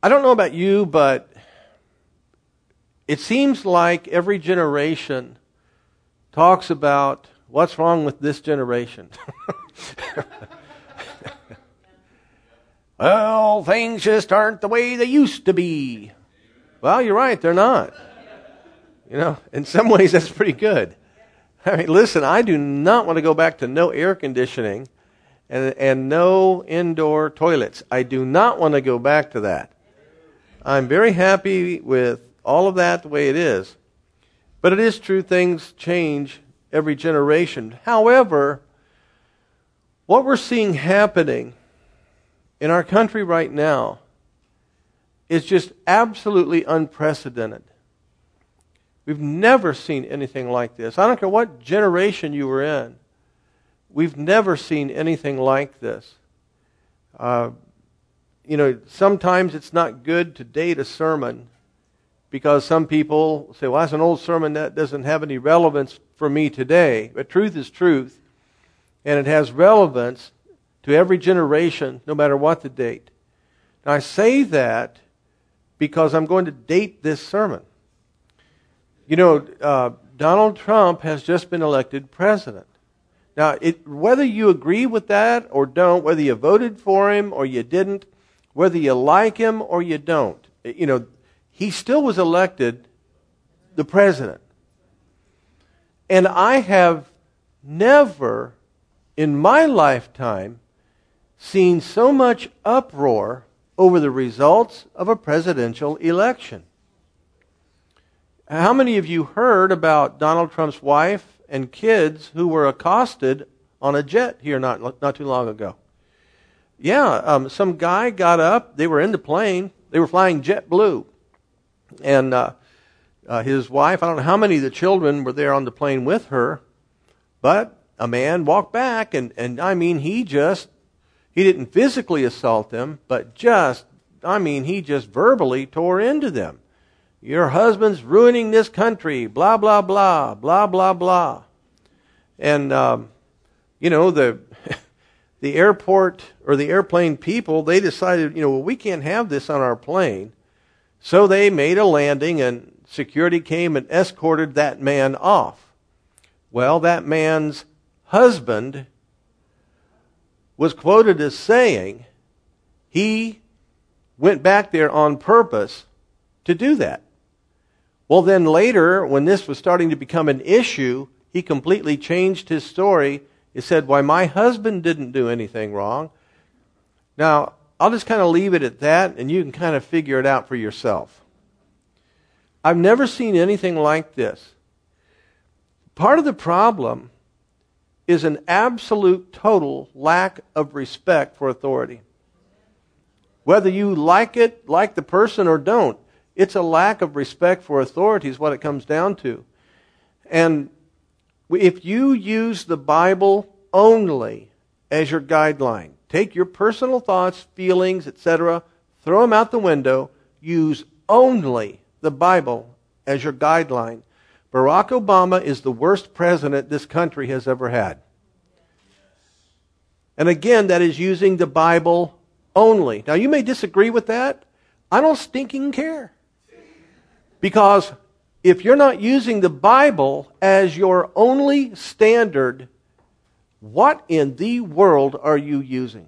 I don't know about you, but it seems like every generation talks about what's wrong with this generation. Well, things just aren't the way they used to be. Well, you're right, they're not. You know, in some ways that's pretty good. I mean, listen, I do not want to go back to no air conditioning and no indoor toilets. I do not want to go back to that. I'm very happy with all of that the way it is. But it is true, things change every generation. However, what we're seeing happening in our country right now is just absolutely unprecedented. We've never seen anything like this. I don't care what generation you were in. We've never seen anything like this. Sometimes it's not good to date a sermon because some people say, well, that's an old sermon that doesn't have any relevance for me today. But truth is truth, and it has relevance to every generation, no matter what the date. Now, I say that because I'm going to date this sermon. You know, Donald Trump has just been elected president. Now, whether you agree with that or don't, whether you voted for him or you didn't, whether you like him or you don't, you know, he still was elected the president. And I have never in my lifetime seen so much uproar over the results of a presidential election. How many of you heard about Donald Trump's wife and kids who were accosted on a jet here not too long ago? Yeah, some guy got up. They were in the plane. They were flying JetBlue. And his wife, I don't know how many of the children were there on the plane with her, but a man walked back, and I mean, he didn't physically assault them, but he just verbally tore into them. Your husband's ruining this country, blah, blah, blah, blah, blah, blah. And, the airport or the airplane people, they decided, we can't have this on our plane. So they made a landing and security came and escorted that man off. Well, that man's husband was quoted as saying he went back there on purpose to do that. Well, then later, when this was starting to become an issue, he completely changed his story. He said, why, my husband didn't do anything wrong. Now, I'll just kind of leave it at that, and you can kind of figure it out for yourself. I've never seen anything like this. Part of the problem is an absolute total lack of respect for authority. Whether you like the person or don't, it's a lack of respect for authority is what it comes down to. And if you use the Bible only as your guideline, take your personal thoughts, feelings, etc., throw them out the window, use only the Bible as your guideline, Barack Obama is the worst president this country has ever had. And again, that is using the Bible only. Now, you may disagree with that. I don't stinking care. Because if you're not using the Bible as your only standard, what in the world are you using?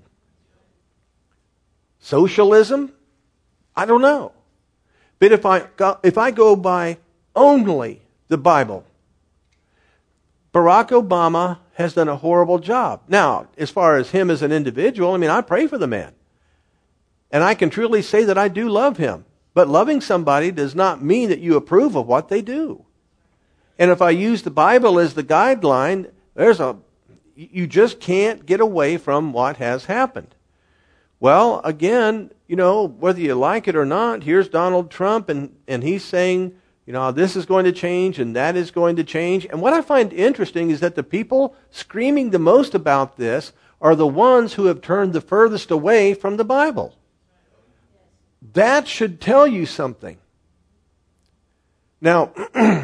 Socialism? I don't know. But if I go by only the Bible, Barack Obama has done a horrible job. Now, as far as him as an individual, I pray for the man. And I can truly say that I do love him. But loving somebody does not mean that you approve of what they do. And if I use the Bible as the guideline, you just can't get away from what has happened. Well, again, whether you like it or not, here's Donald Trump, and he's saying, this is going to change and that is going to change. And what I find interesting is that the people screaming the most about this are the ones who have turned the furthest away from the Bible. That should tell you something. Now,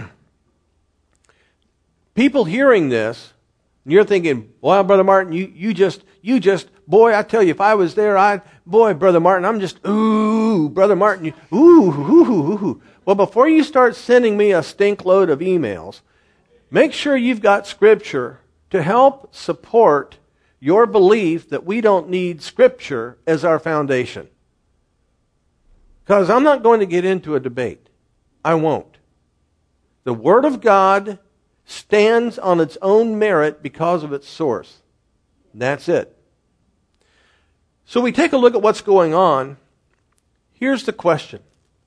people hearing this, and you're thinking, well, Brother Martin, you just, boy, I tell you, if I was there, Brother Martin, I'm just, Ooh, Brother Martin, ooh. Well, before you start sending me a stink load of emails, make sure you've got Scripture to help support your belief that we don't need Scripture as our foundation. Because I'm not going to get into a debate. I won't. The Word of God stands on its own merit because of its source. That's it. So we take a look at what's going on. Here's the question.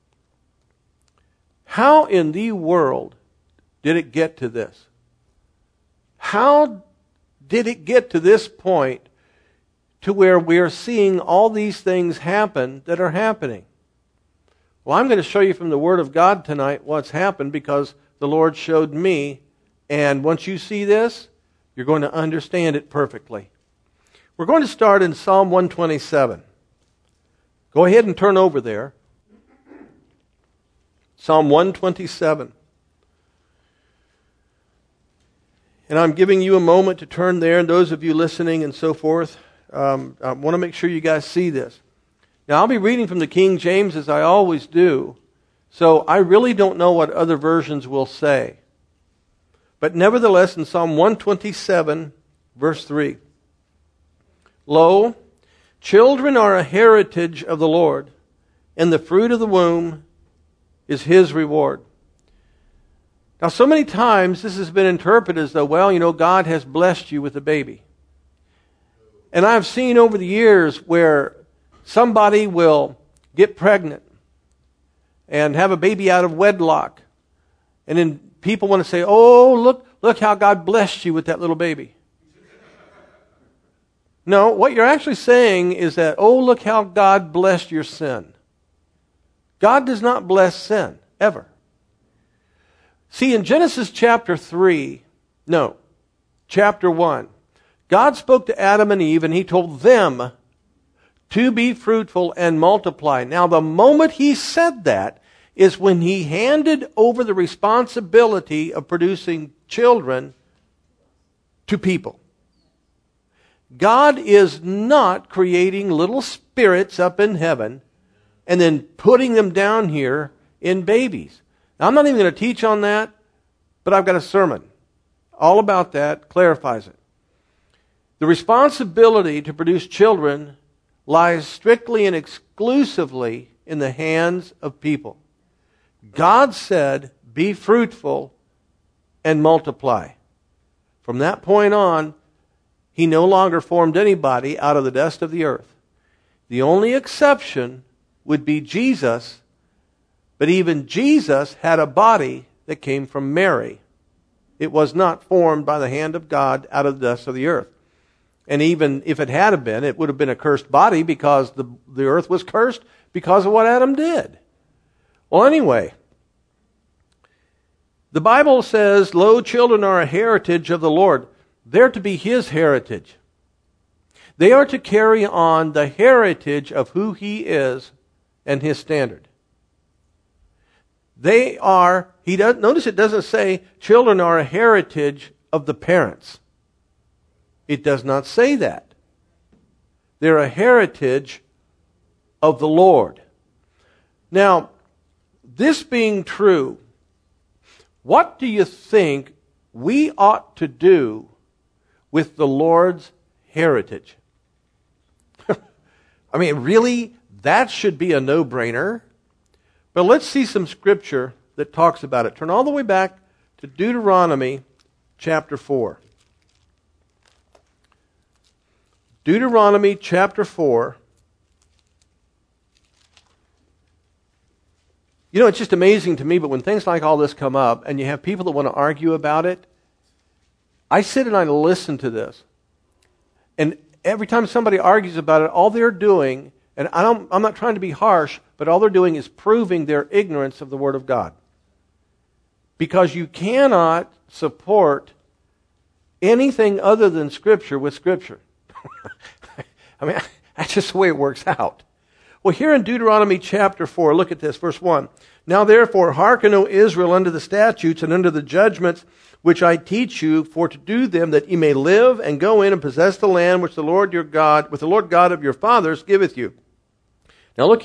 How in the world did it get to this? How did it get to this point to where we're seeing all these things happen that are happening? Well, I'm going to show you from the Word of God tonight what's happened because the Lord showed me. And once you see this, you're going to understand it perfectly. We're going to start in Psalm 127. Go ahead and turn over there. Psalm 127. And I'm giving you a moment to turn there, and those of you listening and so forth, I want to make sure you guys see this. Now, I'll be reading from the King James as I always do, so I really don't know what other versions will say. But nevertheless, in Psalm 127, verse 3, Lo, children are a heritage of the Lord, and the fruit of the womb is His reward. Now, so many times this has been interpreted as though, well, God has blessed you with a baby. And I've seen over the years where somebody will get pregnant and have a baby out of wedlock. And then people want to say, oh, look how God blessed you with that little baby. No, what you're actually saying is that, oh, look how God blessed your sin. God does not bless sin, ever. See, in Genesis chapter 1, God spoke to Adam and Eve and He told them to be fruitful and multiply. Now, the moment He said that is when He handed over the responsibility of producing children to people. God is not creating little spirits up in heaven and then putting them down here in babies. Now, I'm not even going to teach on that, but I've got a sermon all about that, clarifies it. The responsibility to produce children lies strictly and exclusively in the hands of people. God said, be fruitful and multiply. From that point on, He no longer formed anybody out of the dust of the earth. The only exception would be Jesus, but even Jesus had a body that came from Mary. It was not formed by the hand of God out of the dust of the earth. And even if it had been, it would have been a cursed body because the earth was cursed because of what Adam did. Well, anyway, the Bible says, lo, children are a heritage of the Lord. They're to be His heritage. They are to carry on the heritage of who He is and His standard. Notice it doesn't say children are a heritage of the parents. It does not say that. They're a heritage of the Lord. Now, this being true, what do you think we ought to do with the Lord's heritage? I mean, really, that should be a no-brainer. But let's see some scripture that talks about it. Turn all the way back to Deuteronomy chapter 4. Deuteronomy chapter 4. It's just amazing to me, but when things like all this come up and you have people that want to argue about it, I sit and I listen to this. And every time somebody argues about it, all they're doing, and I'm not trying to be harsh, but all they're doing is proving their ignorance of the Word of God. Because you cannot support anything other than Scripture with Scripture. I mean, that's just the way it works out. Well, here in Deuteronomy chapter 4, look at this, verse 1. Now therefore, hearken, O Israel, unto the statutes and unto the judgments which I teach you, for to do them, that ye may live and go in and possess the land which the Lord your God, with the Lord God of your fathers, giveth you. Now look here.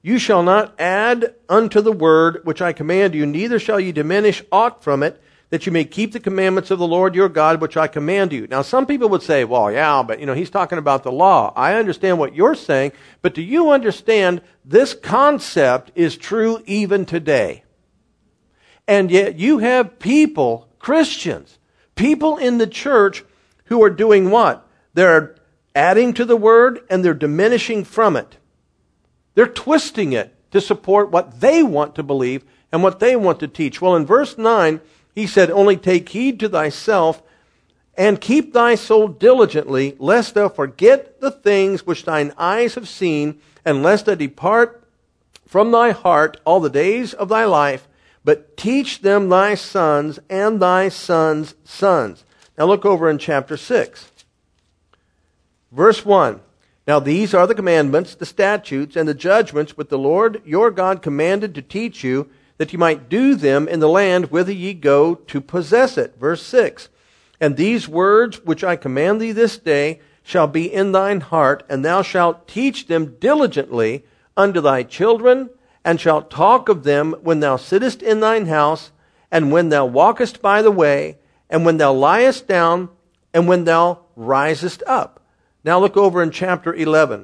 You shall not add unto the word which I command you, neither shall you diminish aught from it, that you may keep the commandments of the Lord your God, which I command you. Now, some people would say, well, yeah, but he's talking about the law. I understand what you're saying, but do you understand this concept is true even today? And yet you have people, Christians, people in the church who are doing what? They're adding to the word and they're diminishing from it. They're twisting it to support what they want to believe and what they want to teach. Well, in verse 9, he said, only take heed to thyself and keep thy soul diligently, lest thou forget the things which thine eyes have seen, and lest thou depart from thy heart all the days of thy life, but teach them thy sons and thy sons' sons. Now look over in chapter 6. Verse 1. Now these are the commandments, the statutes, and the judgments which the Lord your God commanded to teach you, that you might do them in the land whither ye go to possess it. Verse 6. And these words which I command thee this day shall be in thine heart, and thou shalt teach them diligently unto thy children, and shalt talk of them when thou sittest in thine house, and when thou walkest by the way, and when thou liest down, and when thou risest up. Now look over in chapter 11.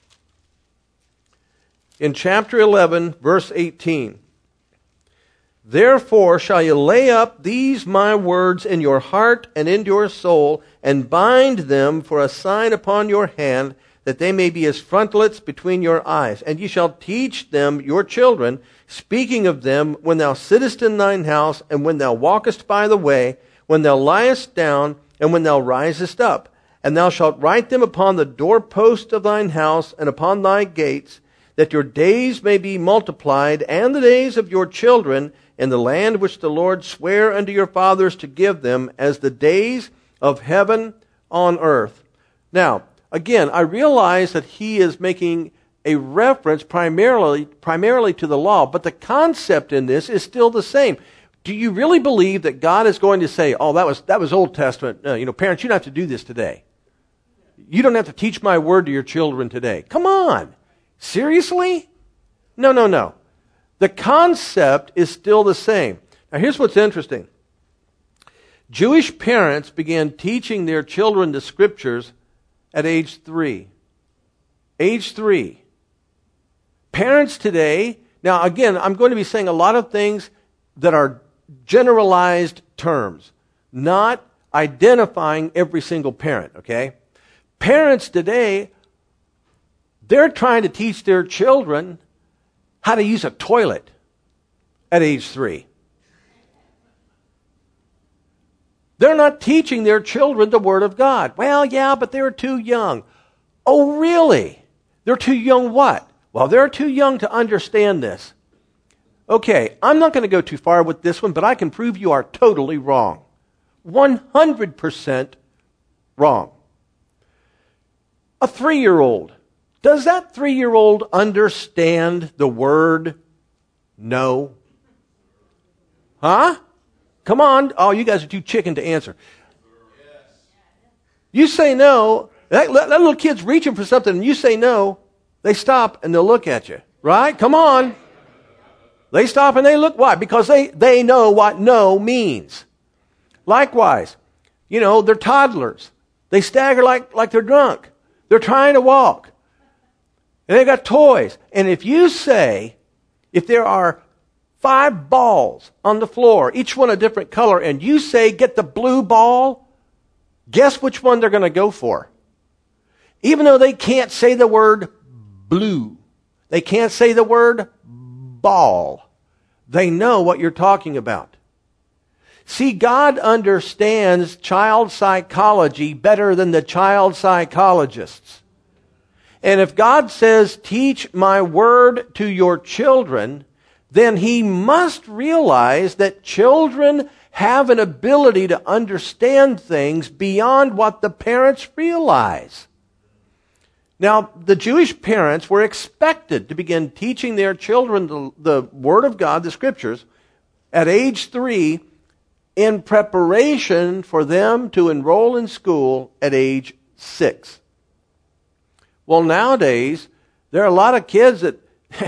In chapter 11, verse 18. Therefore shall you lay up these my words in your heart and in your soul, and bind them for a sign upon your hand, that they may be as frontlets between your eyes. And ye shall teach them your children, speaking of them when thou sittest in thine house, and when thou walkest by the way, when thou liest down, and when thou risest up. And thou shalt write them upon the doorpost of thine house and upon thy gates, that your days may be multiplied, and the days of your children in the land which the Lord sware unto your fathers to give them, as the days of heaven on earth. Now, again, I realize that he is making a reference primarily to the law, but the concept in this is still the same. Do you really believe that God is going to say, oh, that was Old Testament, parents, you don't have to do this today. You don't have to teach my word to your children today. Come on. Seriously? No. The concept is still the same. Now here's what's interesting. Jewish parents began teaching their children the scriptures at age 3. Age 3. Parents today, now again, I'm going to be saying a lot of things that are generalized terms, not identifying every single parent, okay? Parents today, they're trying to teach their children how to use a toilet at age 3. They're not teaching their children the Word of God. Well, yeah, but they're too young. Oh, really? They're too young what? Well, they're too young to understand this. Okay, I'm not going to go too far with this one, but I can prove you are totally wrong. 100% wrong. A 3-year-old. Does that 3-year-old understand the word no? Huh? Come on. Oh, you guys are too chicken to answer. You say no. That little kid's reaching for something and you say no. They stop and they'll look at you. Right? Come on. They stop and they look. Why? Because they know what no means. Likewise, they're toddlers. They stagger like they're drunk. They're trying to walk. And they got toys. And if there are 5 balls on the floor, each one a different color, and you say, get the blue ball, guess which one they're going to go for? Even though they can't say the word blue. They can't say the word ball. They know what you're talking about. See, God understands child psychology better than the child psychologists. And if God says, teach my word to your children, then he must realize that children have an ability to understand things beyond what the parents realize. Now, the Jewish parents were expected to begin teaching their children the Word of God, the Scriptures, at age 3 in preparation for them to enroll in school at age 6. Well, nowadays, there are a lot of kids that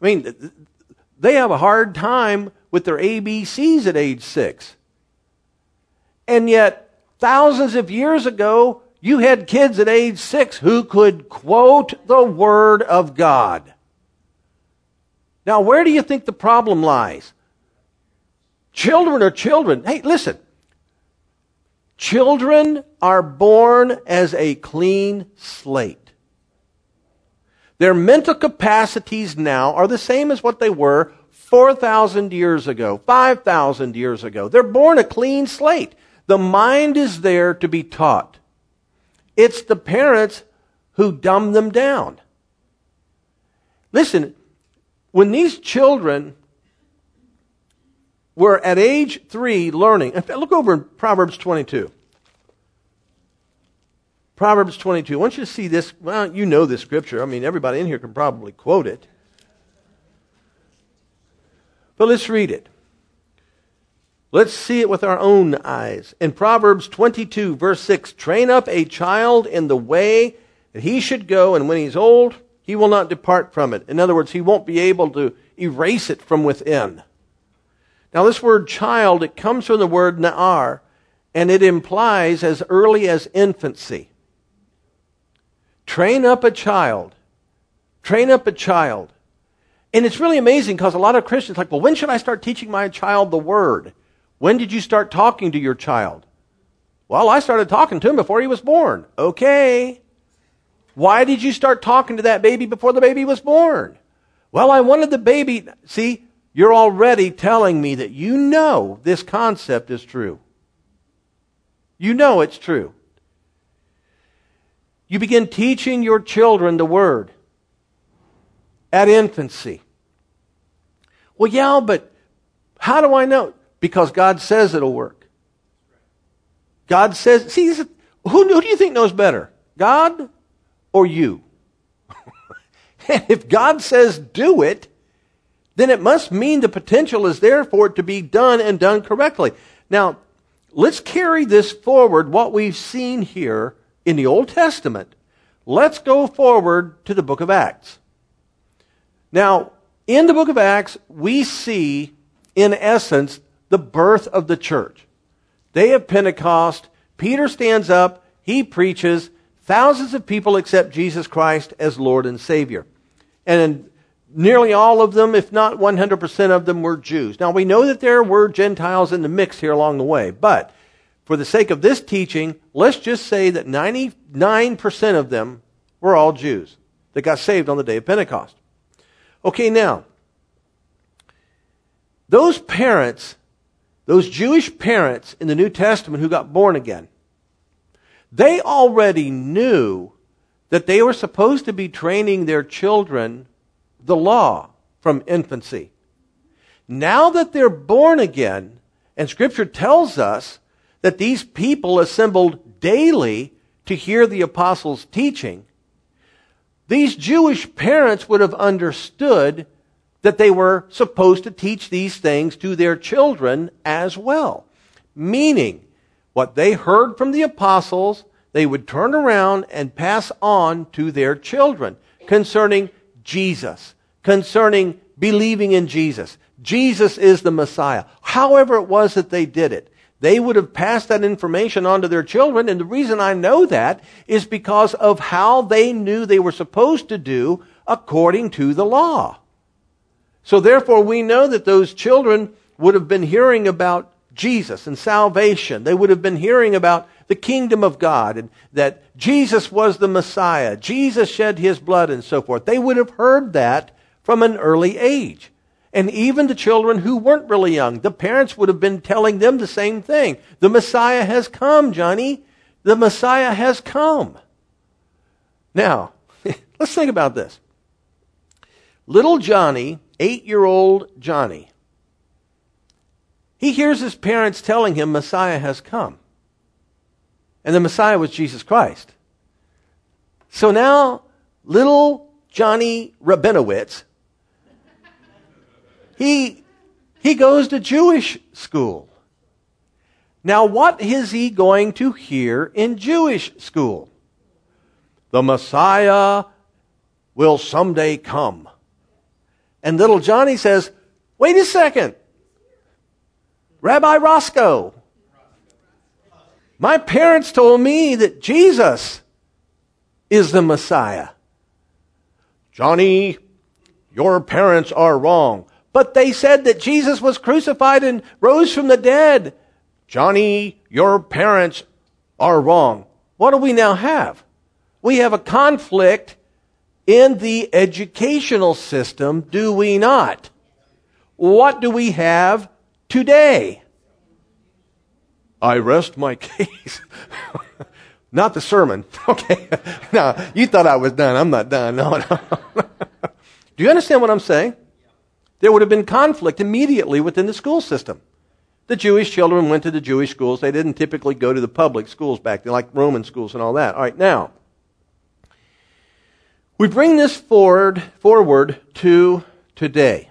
I mean, they have a hard time with their ABCs at age 6. And yet, thousands of years ago, you had kids at age 6 who could quote the Word of God. Now, where do you think the problem lies? Children are children. Hey, listen. Children are born as a clean slate. Their mental capacities now are the same as what they were 4,000 years ago, 5,000 years ago. They're born a clean slate. The mind is there to be taught. It's the parents who dumb them down. Listen, when these children were at age 3 learning, in fact, look over in Proverbs 22. Proverbs 22. I want you to see this. Well, you know this scripture. I mean, everybody in here can probably quote it. But let's read it. Let's see it with our own eyes. In Proverbs 22, verse 6, train up a child in the way that he should go, and when he's old, he will not depart from it. In other words, he won't be able to erase it from within. Now, this word child, it comes from the word na'ar, and it implies as early as infancy. Train up a child. Train up a child. And it's really amazing because a lot of Christians are like, well, when should I start teaching my child the Word? When did you start talking to your child? Well, I started talking to him before he was born. Okay. Why did you start talking to that baby before the baby was born? Well, I wanted the baby. See, you're already telling me that you know this concept is true. You know it's true. You begin teaching your children the Word at infancy. Well, yeah, but how do I know? Because God says it'll work. God says, see, who do you think knows better? God or you? And if God says do it, then it must mean the potential is there for it to be done and done correctly. Now, let's carry this forward, what we've seen here in the Old Testament. Let's go forward to the book of Acts. Now, in the book of Acts, we see, in essence, the birth of the church. Day of Pentecost, Peter stands up, he preaches, thousands of people accept Jesus Christ as Lord and Savior. And nearly all of them, if not 100% of them, were Jews. Now, we know that there were Gentiles in the mix here along the way, but for the sake of this teaching, let's just say that 99% of them were all Jews that got saved on the day of Pentecost. Okay, now, those parents, those Jewish parents in the New Testament who got born again, they already knew that they were supposed to be training their children the law from infancy. Now that they're born again, and Scripture tells us that these people assembled daily to hear the apostles' teaching, these Jewish parents would have understood that they were supposed to teach these things to their children as well. Meaning, what they heard from the apostles, they would turn around and pass on to their children concerning Jesus, concerning believing in Jesus. Jesus is the Messiah. However it was that they did it, they would have passed that information on to their children. And the reason I know that is because of how they knew they were supposed to do according to the law. So therefore, we know that those children would have been hearing about Jesus and salvation. They would have been hearing about the kingdom of God and that Jesus was the Messiah. Jesus shed His blood and so forth. They would have heard that from an early age. And even the children who weren't really young, the parents would have been telling them the same thing. The Messiah has come, Johnny. The Messiah has come. Now, let's think about this. Little Johnny, 8-year-old Johnny, he hears his parents telling him Messiah has come. And the Messiah was Jesus Christ. So now, little Johnny Rabinowitz, he goes to Jewish school. Now, what is he going to hear in Jewish school? The Messiah will someday come. And little Johnny says, wait a second. Rabbi Roscoe, my parents told me that Jesus is the Messiah. Johnny, your parents are wrong. But they said that Jesus was crucified and rose from the dead. Johnny, your parents are wrong. What do we now have? We have a conflict in the educational system, do we not? What do we have today? I rest my case. Not the sermon. Okay. No, you thought I was done. I'm not done. No. Do you understand what I'm saying? There would have been conflict immediately within the school system. The Jewish children went to the Jewish schools. They didn't typically go to the public schools back then, like Roman schools and all that. All right, now, we bring this forward to today.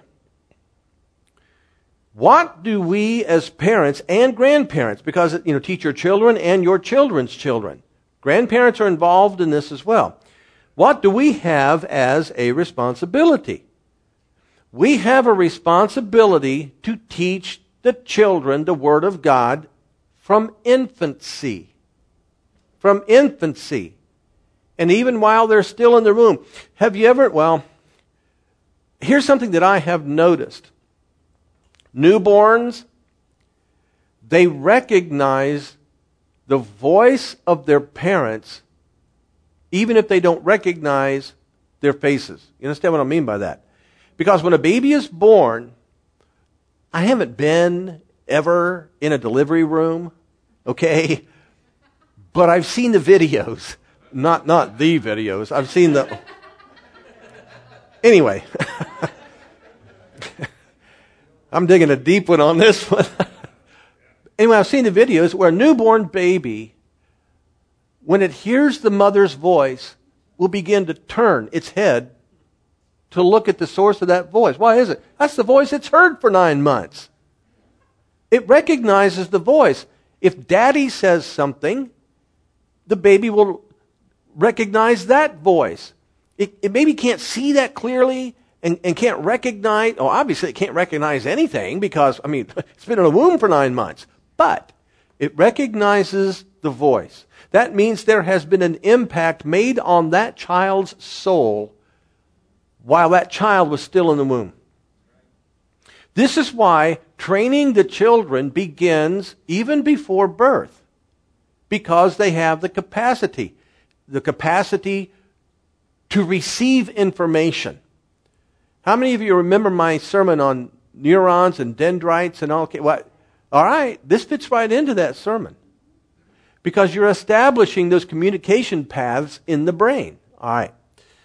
What do we as parents and grandparents, because teach your children and your children's children. Grandparents are involved in this as well. What do we have as a responsibility? We have a responsibility to teach the children the Word of God from infancy. From infancy. And even while they're still in the womb. Have you ever, here's something that I have noticed. Newborns, they recognize the voice of their parents even if they don't recognize their faces. You understand what I mean by that? Because when a baby is born, I haven't been ever in a delivery room, okay? But I've seen the videos. Not the videos. I've seen the... Anyway. I'm digging a deep one on this one. Anyway, I've seen the videos where a newborn baby, when it hears the mother's voice, will begin to turn its head to look at the source of that voice. Why is it? That's the voice it's heard for 9 months. It recognizes the voice. If daddy says something, the baby will recognize that voice. It maybe can't see that clearly and can't recognize, obviously it can't recognize anything because, it's been in a womb for 9 months. But it recognizes the voice. That means there has been an impact made on that child's soul while that child was still in the womb. This is why training the children begins even before birth, because they have the capacity to receive information. How many of you remember my sermon on neurons and dendrites and all? All right, this fits right into that sermon, because you're establishing those communication paths in the brain. All right.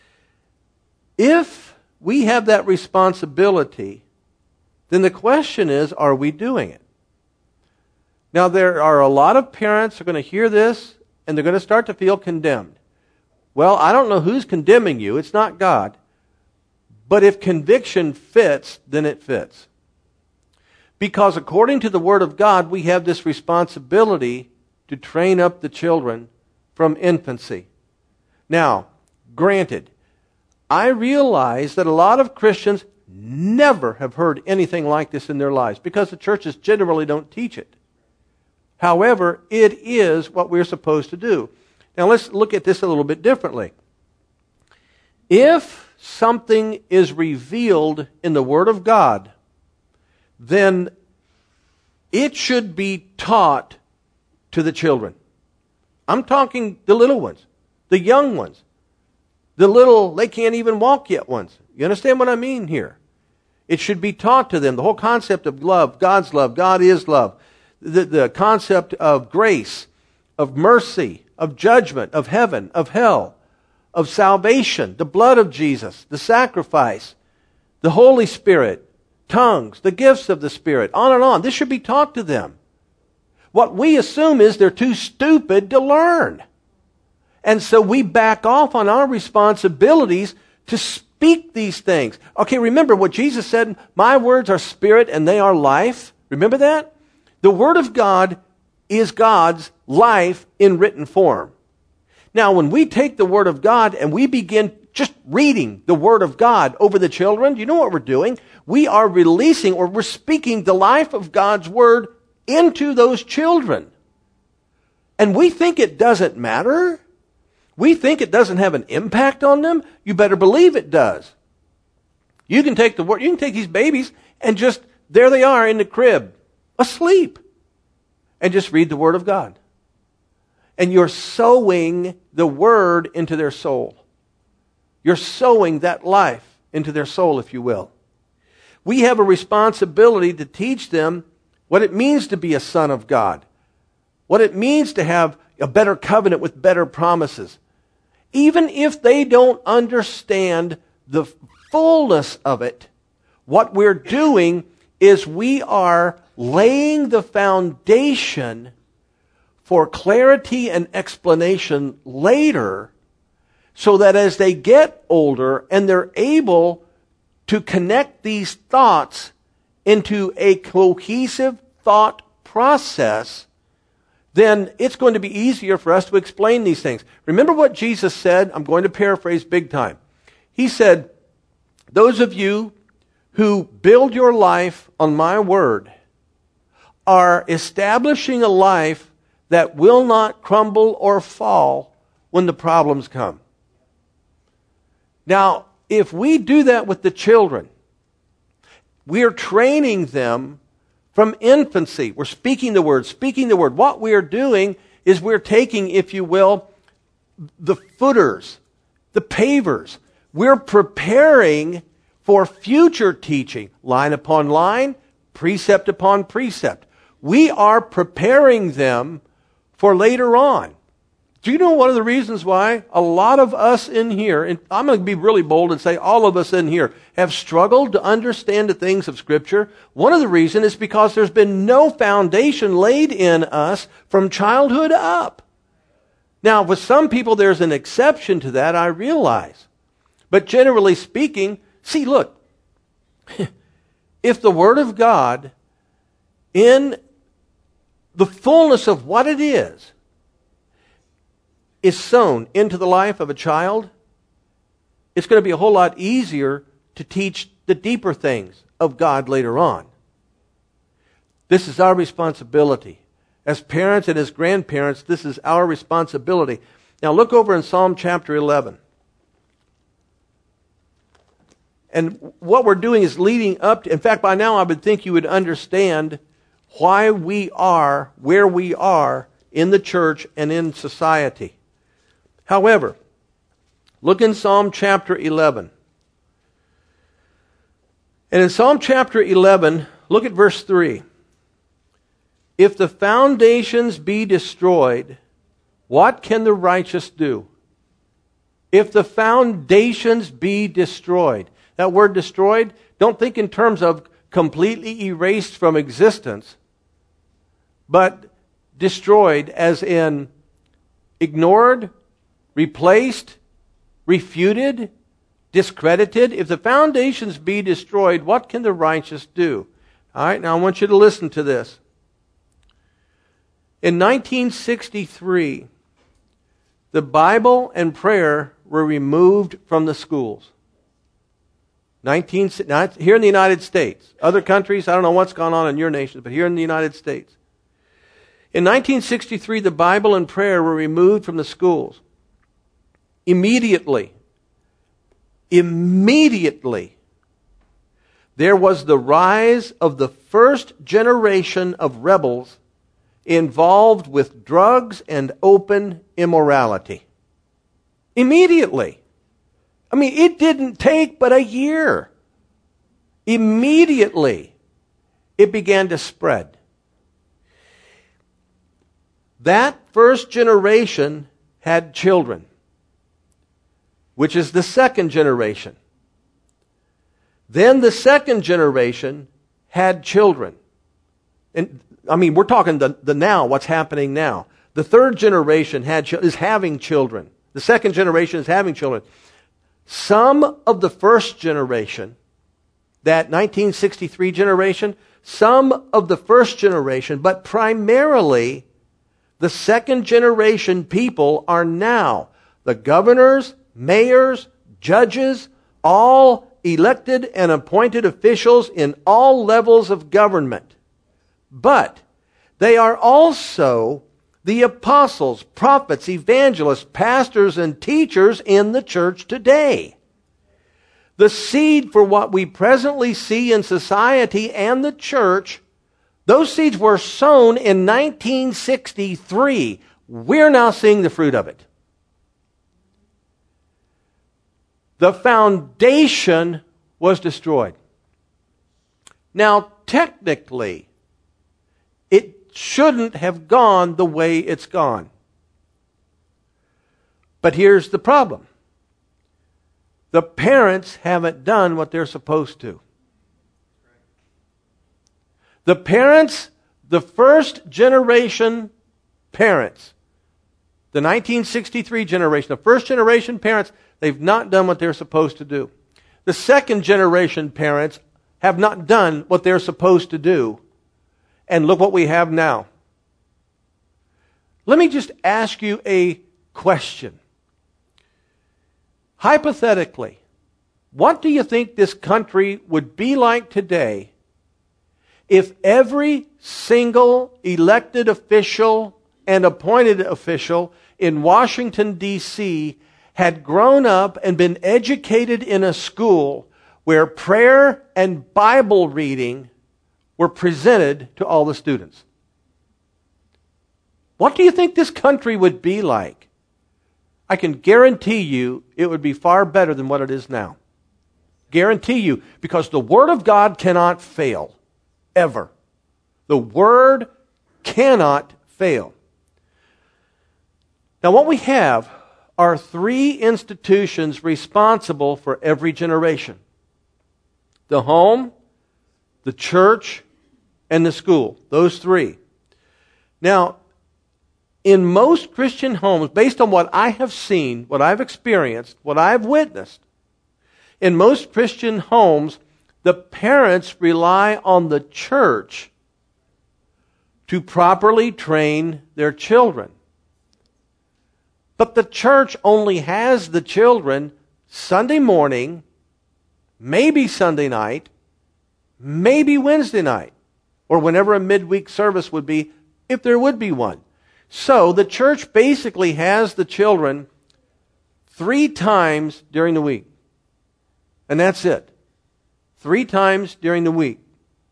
If we have that responsibility, then the question is, are we doing it? Now, there are a lot of parents who are going to hear this, and they're going to start to feel condemned. Well, I don't know who's condemning you. It's not God. But if conviction fits, then it fits. Because according to the Word of God, we have this responsibility to train up the children from infancy. Now, granted, I realize that a lot of Christians never have heard anything like this in their lives because the churches generally don't teach it. However, it is what we're supposed to do. Now let's look at this a little bit differently. If something is revealed in the Word of God, then it should be taught to the children. I'm talking the little ones, the young ones, they can't even walk yet ones. You understand what I mean here? It should be taught to them. The whole concept of love, God is love. The concept of grace, of mercy, of judgment, of heaven, of hell, of salvation, the blood of Jesus, the sacrifice, the Holy Spirit, tongues, the gifts of the Spirit, on and on. This should be taught to them. What we assume is they're too stupid to learn. And so we back off on our responsibilities to speak these things. Okay, remember what Jesus said, my words are spirit and they are life. Remember that? The Word of God is God's life in written form. Now, when we take the Word of God and we begin just reading the Word of God over the children. You know what we're doing? We are releasing, or we're speaking the life of God's Word into those children. And we think it doesn't matter. We think it doesn't have an impact on them. You better believe it does. You can take you can take these babies and just, there they are in the crib, asleep, and just read the Word of God. And you're sowing the Word into their soul. You're sowing that life into their soul, if you will. We have a responsibility to teach them what it means to be a son of God, what it means to have a better covenant with better promises. Even if they don't understand the fullness of it, what we're doing is we are laying the foundation for clarity and explanation later, so that as they get older and they're able to connect these thoughts into a cohesive thought process, then it's going to be easier for us to explain these things. Remember what Jesus said? I'm going to paraphrase big time. He said, those of you who build your life on my word are establishing a life that will not crumble or fall when the problems come. Now, if we do that with the children, we are training them from infancy. We're speaking the word, speaking the word. What we are doing is we're taking, if you will, the footers, the pavers. We're preparing for future teaching, line upon line, precept upon precept. We are preparing them for later on. Do you know one of the reasons why a lot of us in here, and I'm going to be really bold and say all of us in here, have struggled to understand the things of Scripture? One of the reasons is because there's been no foundation laid in us from childhood up. Now, with some people, there's an exception to that, I realize. But generally speaking, see, look, if the Word of God, in the fullness of what it is sown into the life of a child, it's going to be a whole lot easier to teach the deeper things of God later on. This is our responsibility. As parents and as grandparents, this is our responsibility. Now look over in Psalm chapter 11. And what we're doing is leading up to, in fact, by now I would think you would understand why we are where we are in the church and in society. However, look in Psalm chapter 11. And in Psalm chapter 11, look at verse 3. If the foundations be destroyed, what can the righteous do? If the foundations be destroyed. That word destroyed, don't think in terms of completely erased from existence, but destroyed as in ignored, replaced, refuted, discredited. If the foundations be destroyed, what can the righteous do? All right, now I want you to listen to this. In 1963, the Bible and prayer were removed from the schools. Here in the United States. Other countries, I don't know what's gone on in your nation, but here in the United States. In 1963, the Bible and prayer were removed from the schools. Immediately, there was the rise of the first generation of rebels involved with drugs and open immorality. Immediately. I mean, it didn't take but a year. Immediately, it began to spread. That first generation had children, which is the second generation. Then the second generation had children. And I mean, we're talking the now, what's happening now. The third generation is having children. The second generation is having children. Some of the first generation, that 1963 generation, some of the first generation, but primarily the second generation people are now the governors, mayors, judges, all elected and appointed officials in all levels of government. But they are also the apostles, prophets, evangelists, pastors, and teachers in the church today. The seed for what we presently see in society and the church, those seeds were sown in 1963. We're now seeing the fruit of it. The foundation was destroyed. Now, technically, it shouldn't have gone the way it's gone. But here's the problem. The parents haven't done what they're supposed to. The parents, the first generation parents, the 1963 generation, the first generation parents, they've not done what they're supposed to do. The second generation parents have not done what they're supposed to do. And look what we have now. Let me just ask you a question. Hypothetically, what do you think this country would be like today if every single elected official and appointed official in Washington, D.C. had grown up and been educated in a school where prayer and Bible reading were presented to all the students? What do you think this country would be like? I can guarantee you it would be far better than what it is now. Guarantee you, because the Word of God cannot fail, ever. The Word cannot fail. Now what we have are three institutions responsible for every generation: the home, the church, and the school. Those three. Now, in most Christian homes, based on what I have seen, what I've experienced, what I've witnessed, in most Christian homes, the parents rely on the church to properly train their children. But the church only has the children Sunday morning, maybe Sunday night, maybe Wednesday night, or whenever a midweek service would be, if there would be one. So the church basically has the children 3 times during the week. And that's it. 3 times during the week.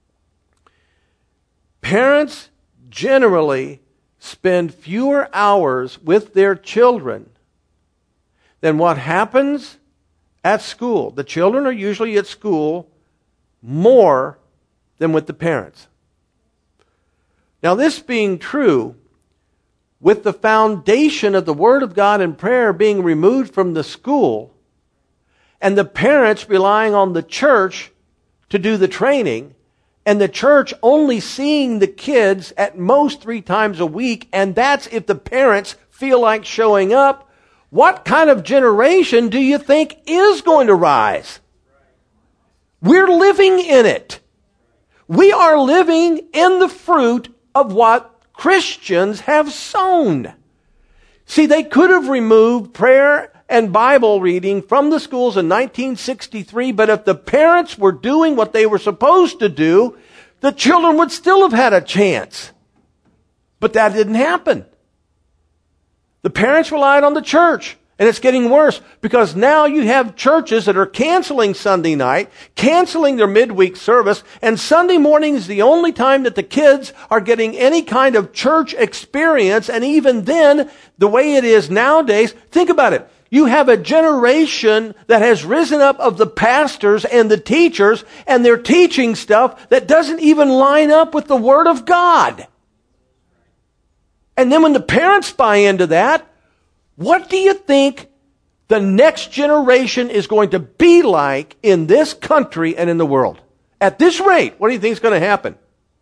Parents generally spend fewer hours with their children than what happens at school. The children are usually at school more than with the parents. Now, this being true, with the foundation of the Word of God and prayer being removed from the school, and the parents relying on the church to do the training, and the church only seeing the kids at most 3 times a week, and that's if the parents feel like showing up, what kind of generation do you think is going to rise? We're living in it. We are living in the fruit of what Christians have sown. See, they could have removed prayer and Bible reading from the schools in 1963, but if the parents were doing what they were supposed to do, the children would still have had a chance. But that didn't happen. The parents relied on the church. And it's getting worse because now you have churches that are canceling Sunday night, canceling their midweek service, and Sunday morning is the only time that the kids are getting any kind of church experience. And even then, the way it is nowadays, think about it. You have a generation that has risen up of the pastors and the teachers, and they're teaching stuff that doesn't even line up with the Word of God. And then when the parents buy into that, what do you think the next generation is going to be like in this country and in the world? At this rate, what do you think is going to happen?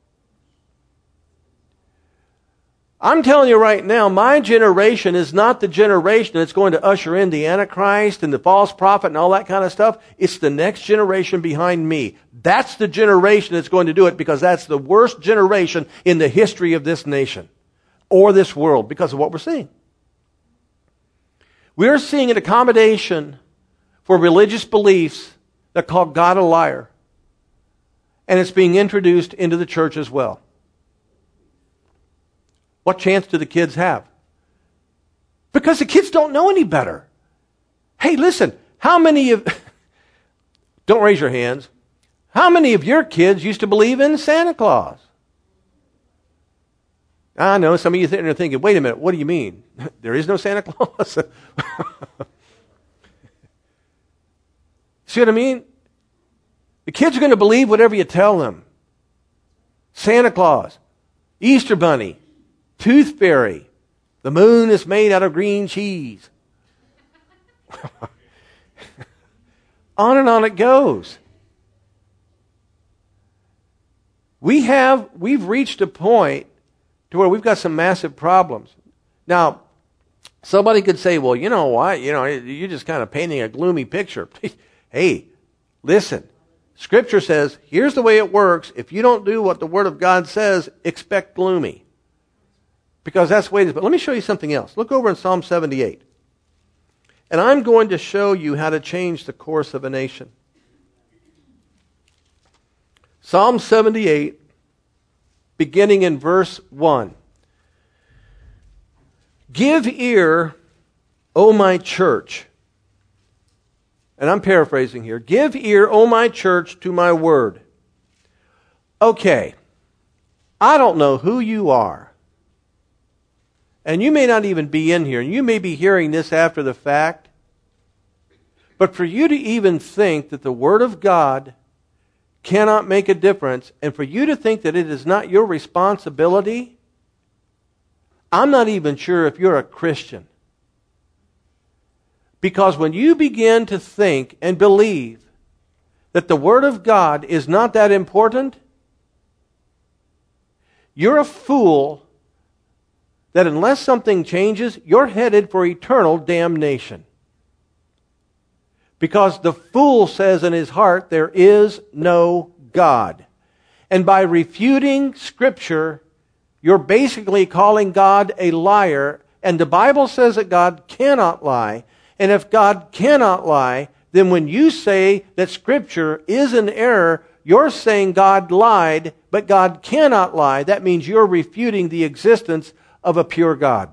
I'm telling you right now, my generation is not the generation that's going to usher in the Antichrist and the false prophet and all that kind of stuff. It's the next generation behind me. That's the generation that's going to do it because that's the worst generation in the history of this nation or this world because of what we're seeing. We're seeing an accommodation for religious beliefs that call God a liar. And it's being introduced into the church as well. What chance do the kids have? Because the kids don't know any better. Hey, listen, how many of... Don't raise your hands. How many of your kids used to believe in Santa Claus? I know some of you are thinking, wait a minute, what do you mean? There is no Santa Claus? See what I mean? The kids are going to believe whatever you tell them. Santa Claus, Easter Bunny, Tooth Fairy, the moon is made out of green cheese. On and on it goes. We've reached a point to where we've got some massive problems. Now, somebody could say, well, you know what? You're just kind of painting a gloomy picture. Hey, listen. Scripture says, here's the way it works. If you don't do what the Word of God says, expect gloomy. Because that's the way it is. But let me show you something else. Look over in Psalm 78. And I'm going to show you how to change the course of a nation. Psalm 78, beginning in verse 1. Give ear, O my church. And I'm paraphrasing here. Give ear, O my church, to my word. Okay, I don't know who you are. And you may not even be in here. And you may be hearing this after the fact. But for you to even think that the Word of God cannot make a difference, and for you to think that it is not your responsibility, I'm not even sure if you're a Christian. Because when you begin to think and believe that the Word of God is not that important, you're a fool that unless something changes, you're headed for eternal damnation. Because the fool says in his heart, there is no God. And by refuting Scripture, you're basically calling God a liar. And the Bible says that God cannot lie. And if God cannot lie, then when you say that Scripture is an error, you're saying God lied, but God cannot lie. That means you're refuting the existence of a pure God.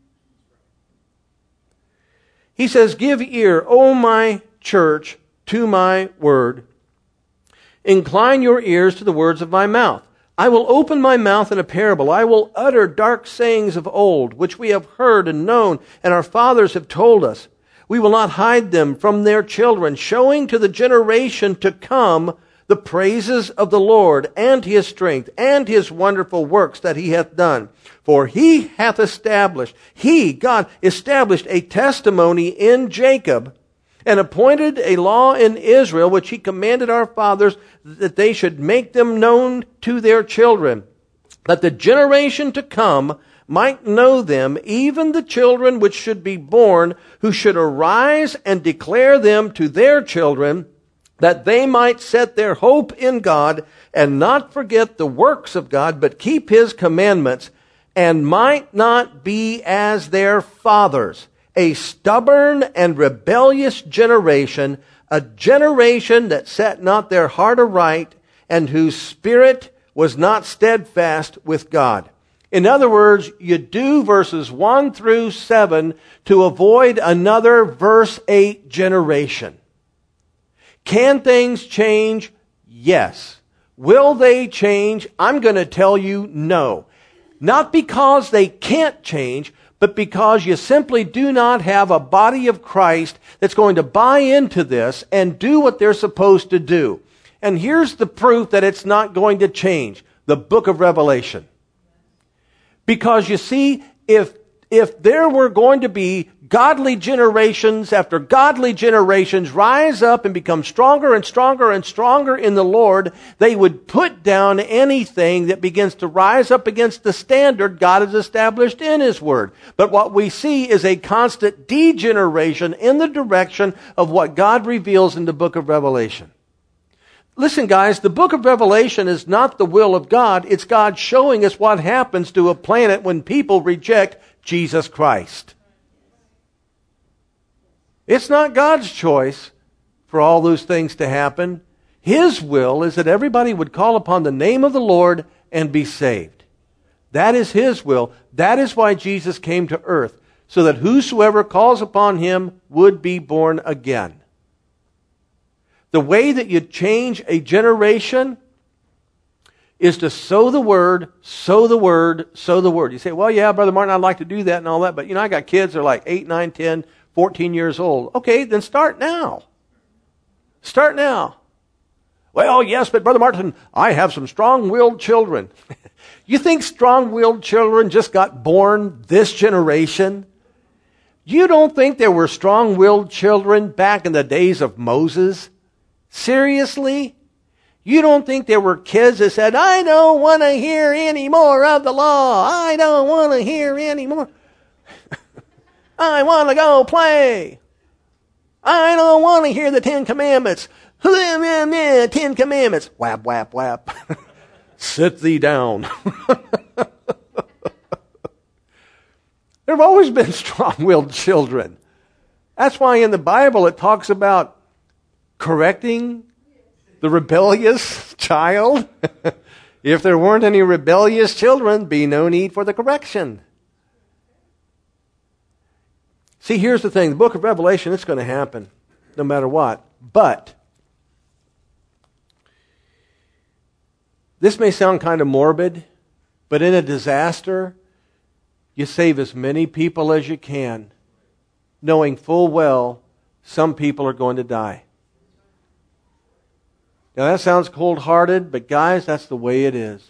He says, give ear, O my church, to my word. Incline your ears to the words of my mouth. I will open my mouth in a parable. I will utter dark sayings of old, which we have heard and known, and our fathers have told us. We will not hide them from their children, showing to the generation to come the praises of the Lord, and his strength, and his wonderful works that he hath done. For he hath established, God, established a testimony in Jacob, and appointed a law in Israel, which he commanded our fathers, that they should make them known to their children, that the generation to come might know them, even the children which should be born, who should arise and declare them to their children, that they might set their hope in God, and not forget the works of God, but keep his commandments, and might not be as their fathers, a stubborn and rebellious generation, a generation that set not their heart aright, and whose spirit was not steadfast with God. In other words, you do verses 1 through 7 to avoid another verse 8 generation. Can things change? Yes. Will they change? I'm going to tell you no. Not because they can't change, but because you simply do not have a body of Christ that's going to buy into this and do what they're supposed to do. And here's the proof that it's not going to change. The book of Revelation. Because you see, if there were going to be godly generations after godly generations rise up and become stronger and stronger and stronger in the Lord, they would put down anything that begins to rise up against the standard God has established in His Word. But what we see is a constant degeneration in the direction of what God reveals in the book of Revelation. Listen, guys, the book of Revelation is not the will of God. It's God showing us what happens to a planet when people reject Jesus Christ. It's not God's choice. for all those things to happen. His will is that everybody would call upon the name of the Lord and be saved. That is His will. That is why Jesus came to earth, so that whosoever calls upon Him would be born again. The way that you change a generation is to sow the word, sow the word, sow the word. You say, well, yeah, Brother Martin, I'd like to do that and all that, but I got kids that are like 8, 9, 10, 14 years old. Okay, then start now. Start now. Well, yes, but Brother Martin, I have some strong-willed children. You think strong-willed children just got born this generation? You don't think there were strong-willed children back in the days of Moses? Seriously? You don't think there were kids that said, I don't want to hear any more of the law. I don't want to hear any more. I want to go play. I don't want to hear the 10 Commandments. 10 Commandments. Whap, whap, whap. Sit thee down. There have always been strong-willed children. That's why in the Bible it talks about correcting the rebellious child. If there weren't any rebellious children, be no need for the correction. See, here's the thing. The book of Revelation, it's going to happen no matter what. But this may sound kind of morbid, but in a disaster, you save as many people as you can, knowing full well some people are going to die. Now that sounds cold-hearted, but guys, that's the way it is.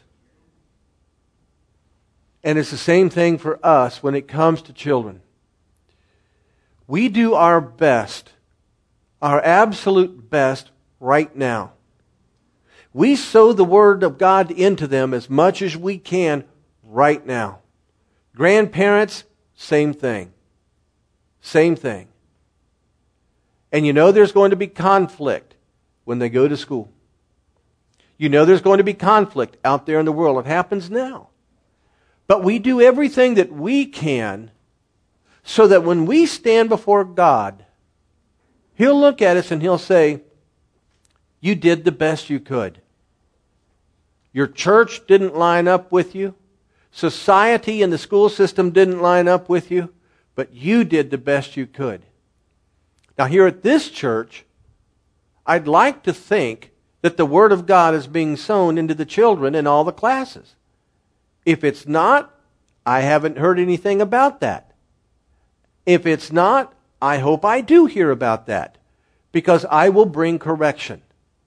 And it's the same thing for us when it comes to children. We do our best, our absolute best right now. We sow the Word of God into them as much as we can right now. Grandparents, same thing. Same thing. And there's going to be conflict when they go to school. There's going to be conflict out there in the world. It happens now. But we do everything that we can so that when we stand before God, He'll look at us and He'll say, you did the best you could. Your church didn't line up with you. Society and the school system didn't line up with you. But you did the best you could. Now here at this church, I'd like to think that the Word of God is being sown into the children in all the classes. If it's not, I haven't heard anything about that. If it's not, I hope I do hear about that, because I will bring correction.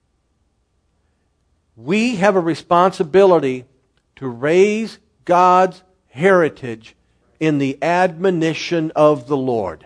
We have a responsibility to raise God's heritage in the admonition of the Lord.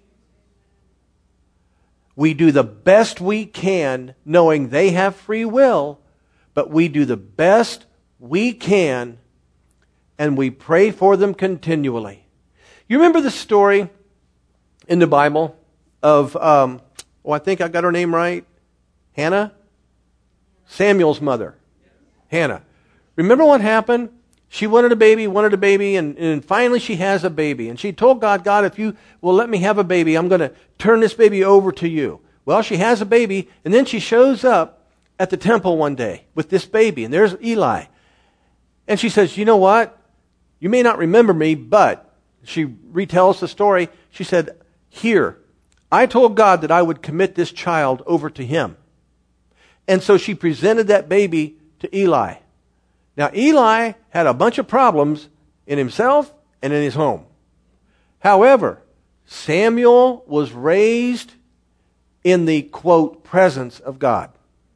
We do the best we can, knowing they have free will, but we do the best we can, and we pray for them continually. You remember the story in the Bible of, I think I got her name right, Hannah? Samuel's mother, Hannah. Remember what happened? She wanted a baby, and finally she has a baby. And she told God, God, if you will let me have a baby, I'm going to turn this baby over to you. Well, she has a baby, and then she shows up at the temple one day with this baby, and there's Eli. And she says, you know what? You may not remember me, but she retells the story. She said, here, I told God that I would commit this child over to Him. And so she presented that baby to Eli. Now, Eli had a bunch of problems in himself and in his home. However, Samuel was raised in the, quote, presence of God.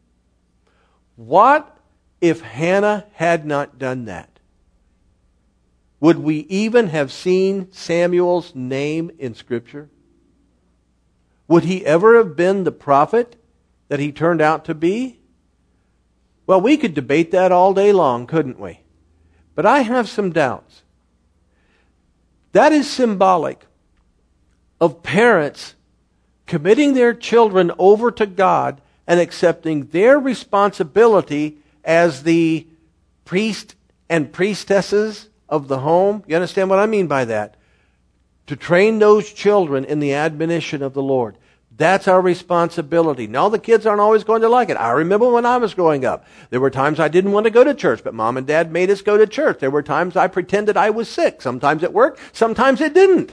What if Hannah had not done that? Would we even have seen Samuel's name in Scripture? Would he ever have been the prophet that he turned out to be? Well, we could debate that all day long, couldn't we? But I have some doubts. That is symbolic of parents committing their children over to God and accepting their responsibility as the priest and priestesses of the home. You understand what I mean by that? To train those children in the admonition of the Lord. That's our responsibility. Now, the kids aren't always going to like it. I remember when I was growing up, there were times I didn't want to go to church, but Mom and Dad made us go to church. There were times I pretended I was sick. Sometimes it worked, sometimes it didn't.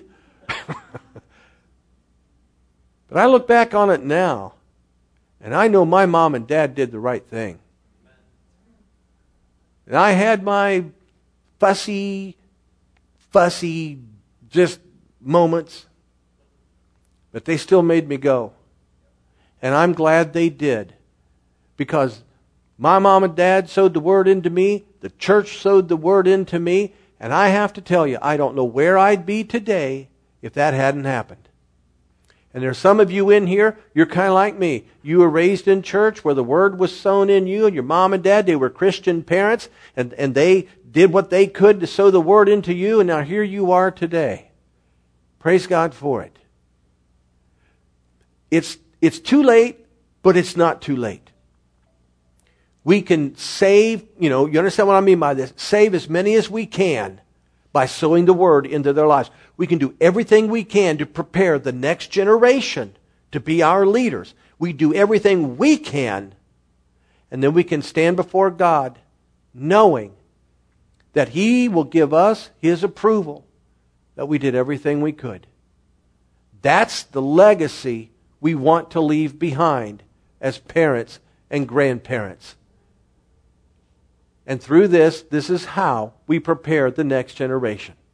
But I look back on it now, and I know my Mom and Dad did the right thing. And I had my fussy, just moments, but they still made me go. And I'm glad they did, because my Mom and Dad sowed the word into me, the church sowed the word into me, and I have to tell you, I don't know where I'd be today if that hadn't happened. And there's some of you in here, you're kind of like me. You were raised in church where the word was sown in you, and your mom and dad, they were Christian parents, and they did what they could to sow the word into you, and now here you are today. Praise God for it. It's too late, but it's not too late. We can save, you understand what I mean by this? Save as many as we can by sowing the word into their lives. We can do everything we can to prepare the next generation to be our leaders. We do everything we can, and then we can stand before God knowing that He will give us His approval that we did everything we could. That's the legacy we want to leave behind as parents and grandparents. And through this is how we prepare the next generation.